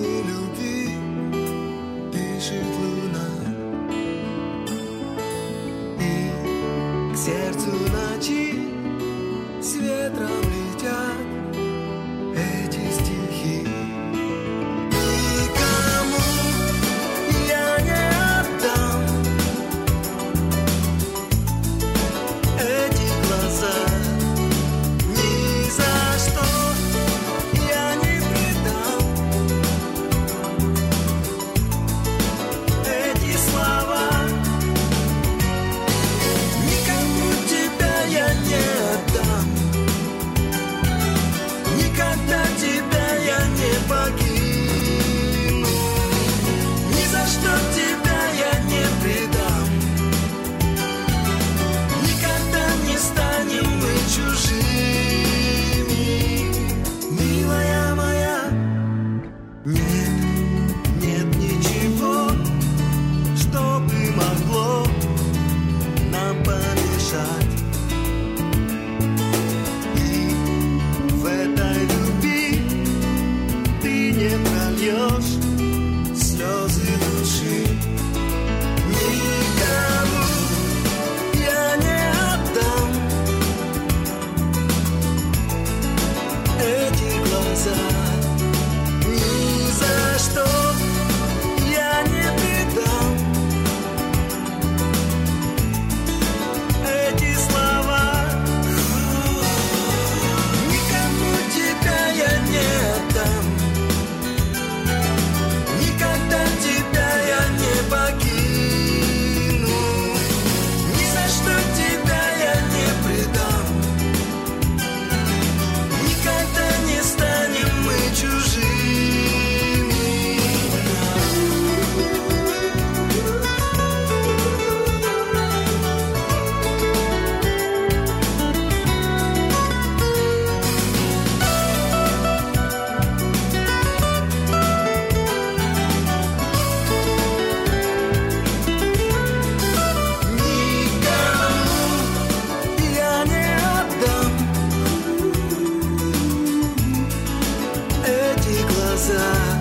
песни любви пишет луна, и к сердцу ночи с ветром летят эти стихи. Никому я не отдам эти глаза, ни за что я не предам эти слова. Никому тебя я не отдам, никогда тебя я не покину, ни за что тебя я не предам, никогда не станем мы чужими, милая моя. Нет, нет ничего, что бы могло нам помешать, и в этой любви ты не прольешь слезы души. Никому я не отдам эти глаза, ни за что я не предам эти слова. Никому тебя я не отдам, никогда тебя я не покину, ни за что тебя я не предам, никогда не станем мы чужими. Никому я не отдам эти глаза,